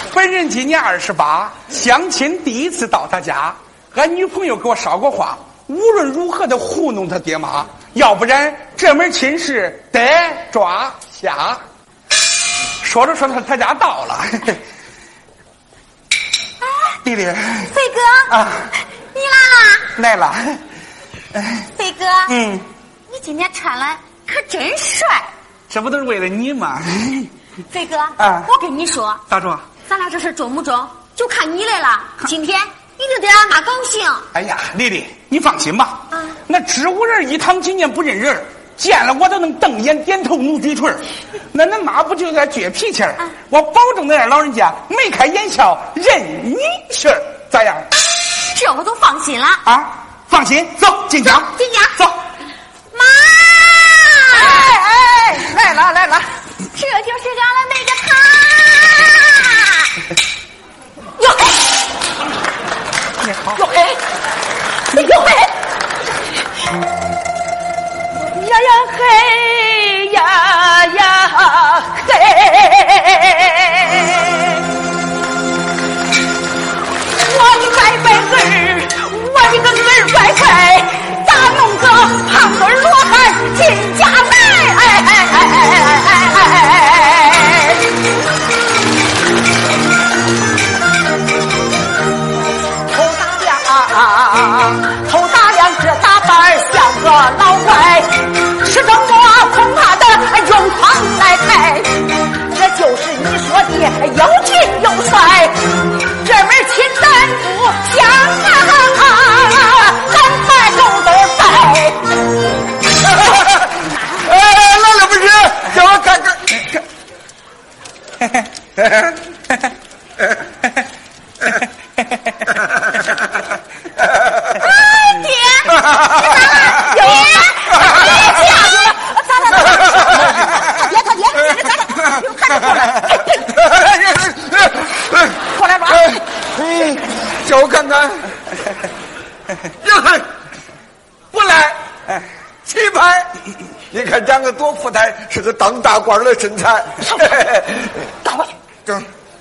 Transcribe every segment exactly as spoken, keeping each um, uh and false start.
本人今年二十八，相亲第一次到他家，俺女朋友给我捎过话，无论如何的糊弄他爹妈，要不然这门亲事得抓下。说着说着，他家到了。弟弟， 飞哥啊， 你来了， 来了。 飞哥， 嗯， 你今天穿了可真帅， 这不都是为了你吗？ 飞哥， 啊， 我跟你说， 咋说？ 咱俩这事中不中，就看你来了。今天一定得让俺妈高兴。 哎呀，丽丽，你放心吧。 啊， 那植物人一趟几年不认人，见了我都能瞪眼点头努嘴唇。那恁妈不就在倔脾气儿？啊，我保证那老人家眉开眼笑，认你信儿，咋样？ 这我都放心了。 啊，放心，走进家， 进家， 走。 妈， 哎哎，来了来了， 这就是俺的那个他。哟嘿， 你好， 哟嘿，哟嘿，呀呀嘿呀呀嘿，我的白白儿，我的个儿白白，咋弄个胖墩罗汉进家来？哎哎哎哎哎哎哎！头大两只打扮像个老怪，是着我恐怕的用狂来抬，这就是你说的又俊又帅，这门亲咱不相啊，咱快够得在。 哎，那了不是，叫我看看。叫我看看，呀，不来，气派！你看长得多富态，是个当大官的身材。 赶快去！ 正，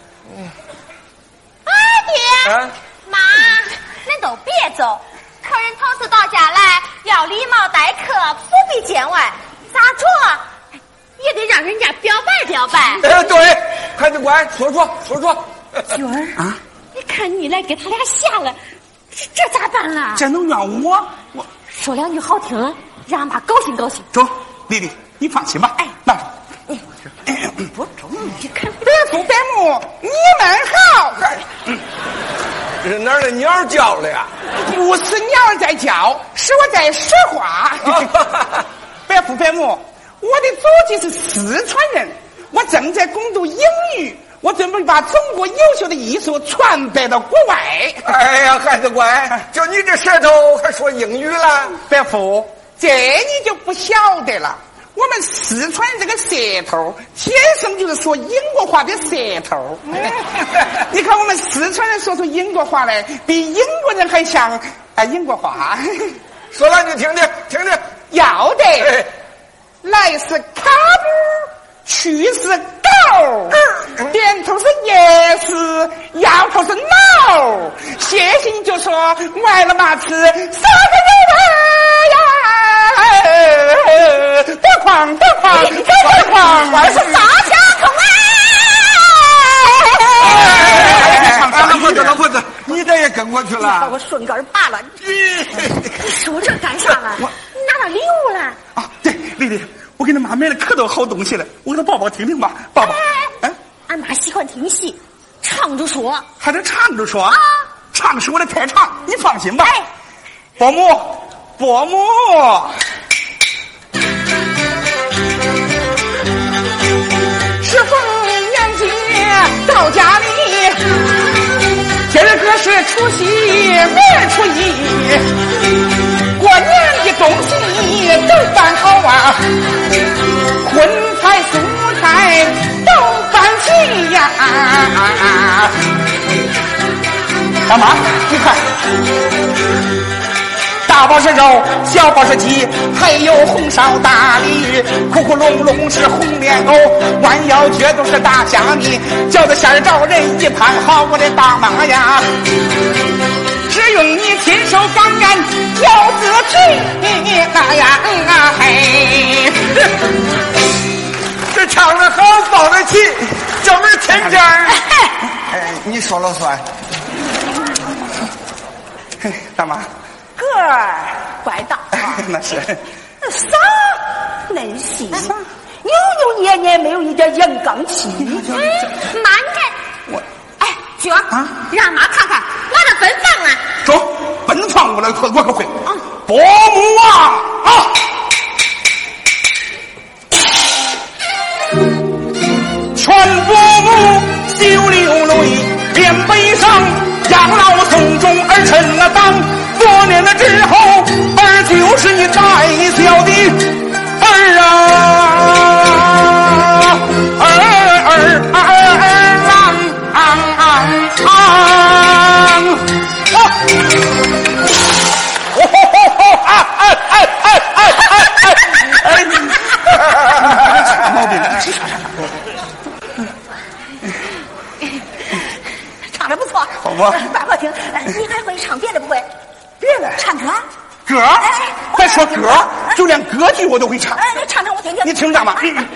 啊，爹， 啊， 妈，恁都别走，客人头次到家来，要礼貌待客，不必见外。咋着？也得让人家表白表白。 哎，对，孩子乖，说说说说。 军儿啊，你看你来给他俩吓了，这这咋办了？ 这能怨我？我说两句好听了，让俺妈高兴高兴。 走，丽丽，你放心吧。 哎， 那你不中，你看别父别母，你们好。 这是哪儿的鸟叫了呀？ 不是鸟儿在叫，是我在说话。别父别母，我的祖籍是四川人，我正在攻读英语。我准备把中国优秀的艺术传播到国外。 哎呀，孩子乖，就你这舌头还说英语了？ 伯父，这你就不晓得了。我们四川人这个舌头，天生就是说英国话的舌头。你看我们四川人说出英国话来，比英国人还像啊英国话。 说来你听听，听听。 要得，哎、来是卡布，去是狗，嗯、点头是 yes， 摇头是 no， 谢谢你就说买了嘛吃，啥个有呀？多狂多狂多狂，我是大家口哎！老婆子老婆子，你这也跟过去了？ 把我顺杆拔了！你说这干啥了？我拿点礼物了啊！对，丽丽。我给你妈买了可多好东西了，我给她抱抱听听吧，抱抱。 哎，俺妈喜欢听戏，唱着说， 还得唱着说啊， 唱是我的特长，你放心吧。 哎， 伯母，伯母，适逢年节到家里，今儿个是除夕，明儿初一，过年的东西都办好啊。荤菜素菜都办齐呀！大妈，你看，大大包是肉，小包是鸡，还有红烧大鲤鱼，窟窟窿窿是红莲藕，弯腰撅都是大虾米，饺子馅儿招人一盘好，我的大妈呀！只用你亲手擀擀饺子皮，那呀嗯啊嘿！ 这唱的好，放得起，叫门天价。哎，你说了算。 嘿，大妈， 个儿怪大啊！ 那是啥嫩细，扭扭捏捏，没有一点阳刚气。 嗯，慢着， 我哎，娟儿啊，让妈看看我的奔放啊！ 走，奔放我来，我我可会。啊，伯母啊啊！全伯母羞流泪，脸悲伤，养老从中而成了当。多年了之后，儿就是你带小的儿啊，儿儿儿儿郎昂昂昂啊！哦吼吼吼啊啊啊啊啊啊！哎，啥毛病？ 唱的不错， 好吧？ 百合听，你还会唱别的不会？ 别的唱歌。 歌？别说歌，就连歌剧我都会唱。 哎，你唱唱我听听。 你听着嘛。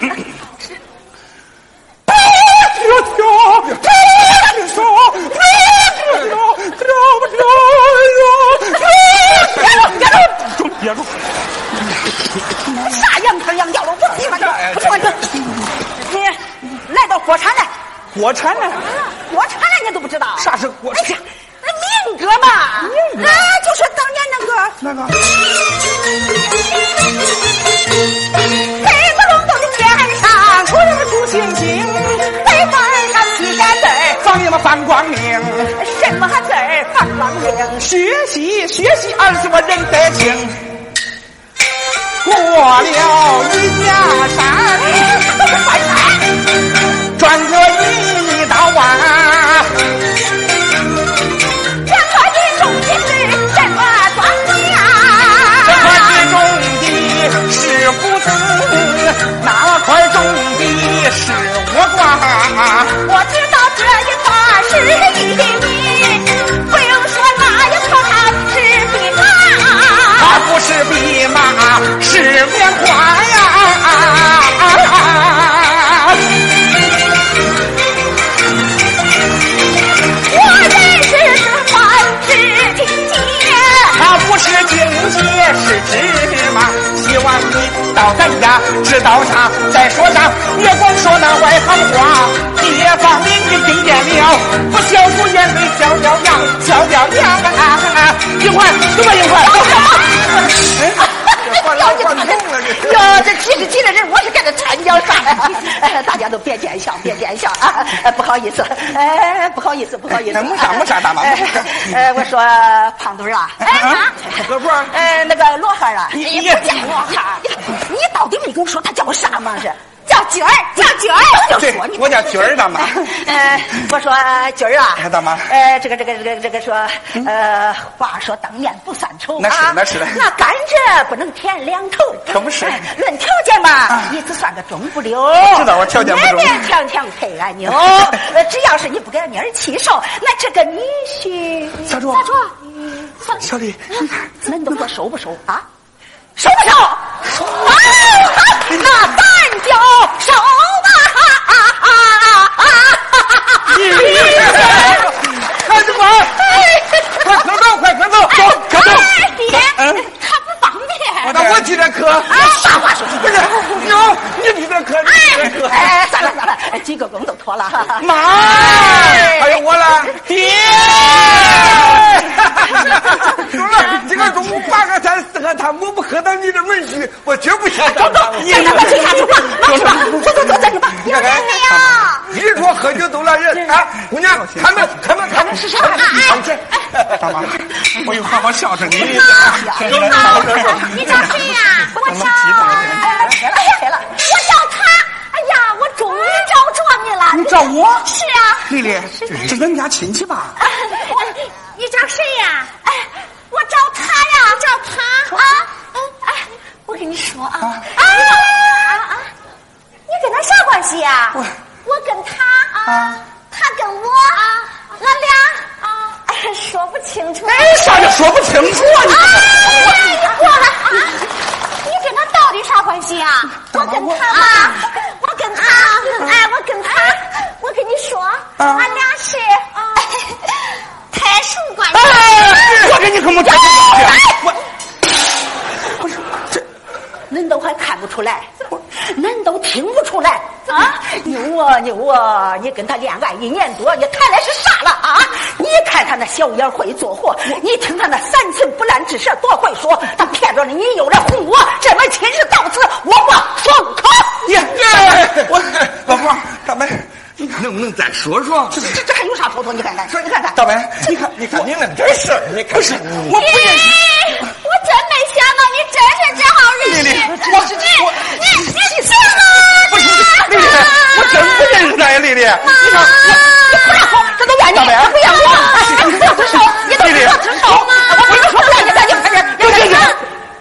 别住！ 啥洋坑洋调了？不喜欢听，不喜欢听。你来到国产来， 国产呢？ 国产来你都不知道？ 啥是国产？ 哎呀，那民歌嘛， 民歌啊，就是当年那个那个。 北国龙洞的天上，出了出星星，北方上几个字儿， 放你们反光明。 什么字儿反光明？ 学习学习二是我认得清。过了一家山，转过一道弯， 这块地种的是什么庄稼呀？ 这块地种的是谷子，那块种的是倭瓜。 我知道这一块是玉米，不用说那一块是蓖麻。 它不是蓖麻，是棉花呀！ 我认识的花是荆棘， 它不是荆棘，是芝麻。希望你到咱家知道啥，再说啥，别光说那外行话。街坊邻居听见了，不消除眼泪叫叫娘，叫叫娘啊！英快，怎么英快？ 要你看这，哟，这急着急着人，我是跟着掺脚上来，大家都别见笑，别见笑啊！不好意思，哎，不好意思，不好意思。 没啥没啥，大妈。 呃，我说胖墩儿啊，哎啊， 哥不是， 呃，那个罗汉啊， 你你不叫罗汉，你到底没跟我说他叫我啥嘛是？叫军儿，叫军儿，就说你， 我叫军儿大妈。 呃，我说军儿啊， 大妈， 呃，这个这个这个这个说，呃，话说当年不算丑， 那是那是的， 那甘蔗不能填两头， 可不是。 论条件嘛，你只算个中不溜。 知道我条件不中， 勉勉强强配俺妞。呃，只要是你不给俺妮儿气受，那这个女婿咋着？ 咋着？ 小李， 那你都说收不收啊？收不收？收啊！那咱就收吧！ 快点吧！快磕头，快磕头，走，磕头！ 爹，他不方便。 那我记得磕。 啊，啥话说？ 不是，有你记得磕，你记得磕。 哎，算了算了，几个工都脱了。 妈， 还有我了， 爹。 走了，这个中午八个菜四个汤，我不喝到你的门去，我绝不下走走，咱咱去下去吧，去吧，走走走，咱去吧。 有人没有？ 一说喝酒都来人啊！姑娘，开门，开门，开门！ 是啥？ 哎，大妈，我有好好孝顺你。 你好，你找谁呀？我找。 来了来了， 我找他。哎呀，我终于找着你了。 你找我？ 是啊。 丽丽，这是人家亲戚吧？ 你找谁呀？哎，我找他呀，找他。 说啊啊啊啊！你跟他啥关系呀？我我跟他啊，他跟我啊，俺俩啊，哎，说不清楚。 哎，啥叫说不清楚啊？你你过来啊！你跟他到底啥关系呀？我跟他啊，我跟他，哎，我跟他，我跟你说，俺俩是太叔关系。 哎，我跟你可没太叔关系。我。 恁都还看不出来，恁都听不出来啊！牛啊牛啊！你跟他恋爱一年多，你谈来是啥了啊？你看他那小眼会做活，你听他那三寸不烂之舌多会说，他骗着了你又来哄我，这门亲事到此我不松口。 耶耶！我老婆大白，你能不能再说说？ 这这这还有啥说说？你看看，说你看看， 大白，你看你看你那真事儿，你看不是我不认识。 我真没想到你真是这号人。 丽丽，我我你你你什么？ 不是丽丽，我真不认识他呀，丽丽。你看我你不要说，这都怨你，不要说，你不要吱手，你都不要吱手吗？我不是说不让你赶紧快点， 我这是。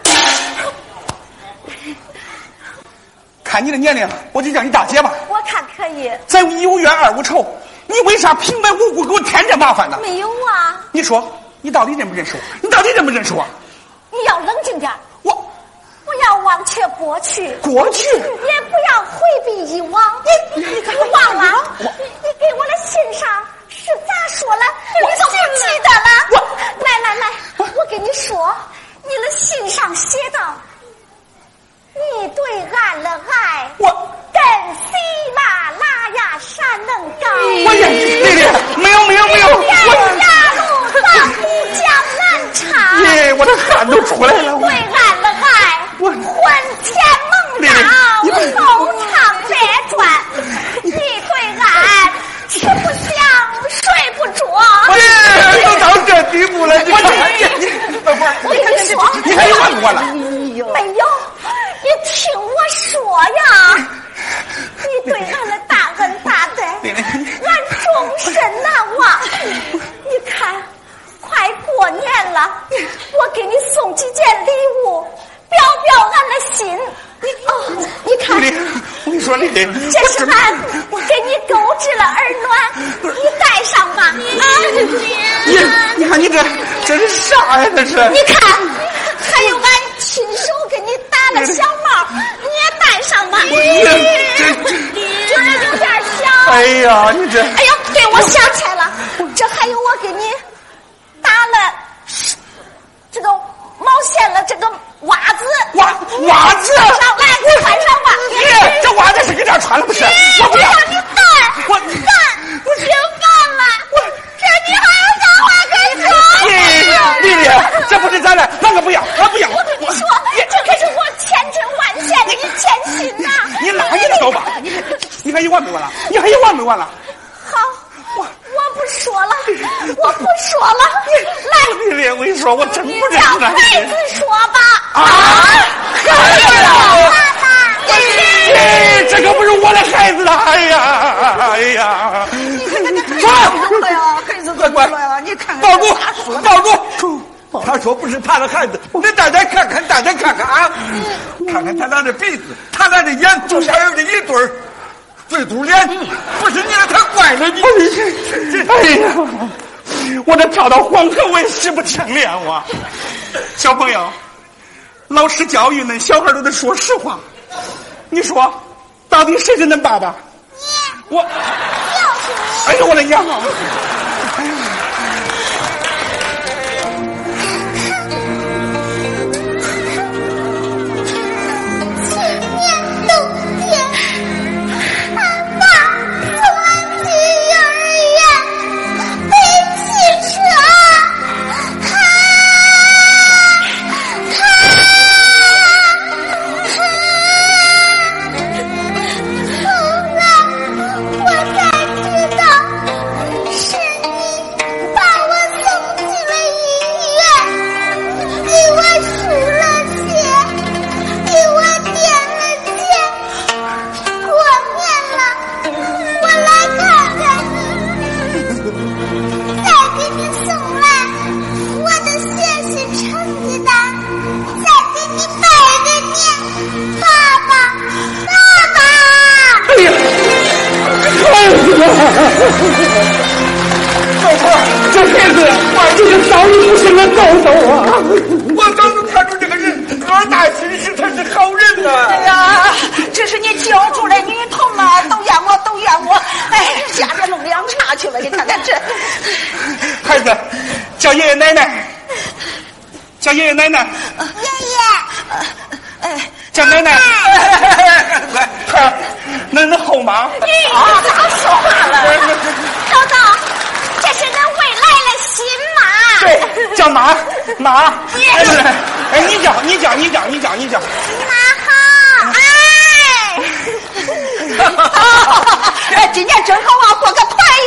看你的年龄，我就叫你大姐吧。 我看可以。 咱一无冤二无仇，你为啥平白无故给我添这麻烦呢？ 没有啊。 你说，你到底认不认识我？你到底认不认识我？ 你要冷静点。 我不要忘却过去， 过去也不要回避以往。你你可忘了？你你给我的信上是咋说了？你都不记得了？我来来来，我跟你说，你的信上写道：你对俺的爱， 我跟喜马拉雅山能高。 我也丽丽，没有没有没有， 天涯路上不江南长。 耶，我的汗都出来了。 对俺的爱， 我魂牵梦绕，风长百转。你对俺吃不香，睡不着。 哎，都到这地步了，你看， 我跟你说， 你还有问我了？ 没有，你听我说呀。你对俺的大恩大德，俺终身难忘。你看，快过年了，我给你送几件礼物，表表俺的心。你哦，你看， 丽丽，我跟你说，丽丽， 这是俺给你购置了耳暖，你戴上吧。啊， 你你看你这这是啥呀？这是？ 你看，还有俺亲手给你打了小帽，你也戴上吧。 这这就是有点小。 哎呀，你这…… 哎呀，对，我想起来了，这还有我给你打了这个毛线了这个袜子。 袜袜子上来，穿上吧。 耶，这袜子是给这穿了不是？我不要。 让你戴， 我戴，我吃饭了。我这你还有啥话可以说？ 丽丽，这不是咱俩，那个不要，我不要。 我跟你说，这可是我千真万确给你签信呐。 你拉你的走吧，你还有完没完了？你还有完没完了？ 好，我我不说了，我不说了。来， 丽丽，我跟你说，我真不认识让他。 孩子说吧。 啊！孩子，哎，这可不是我的孩子了！哎呀，哎呀！ 孩子乖乖呀，你看抱住，抱住！他说不是他的孩子，你大家看看，大家看看啊！看看他俩的鼻子，他俩的眼，中间有这一对儿对肚脸，不是你让他怪了你。哎呀，我这跳到黄河我也洗不清脸我。小朋友，老师教育恁小孩都得说实话。你说，到底谁是恁爸爸？你。我。哎呦我的娘！哎呀。 我才知道是走错，这骗子我就是早已不行了，走走啊！ 我早就看出这个人个大心实，他是好人呐、啊。 哎呀，只是你救出来女童啊，都怨我，都怨我！哎，下边弄两岔去了，你看看这。 孩子，叫爷爷奶奶，叫爷爷奶奶。 爷爷，哎， 叫奶奶。快，那那后妈。 啊，他说话了。 豆豆，这是咱未来的新妈。 对，叫妈妈。哎，不是，哎，你叫你叫你叫你叫你叫。 妈好，哎。 哎，今年正好啊，过个团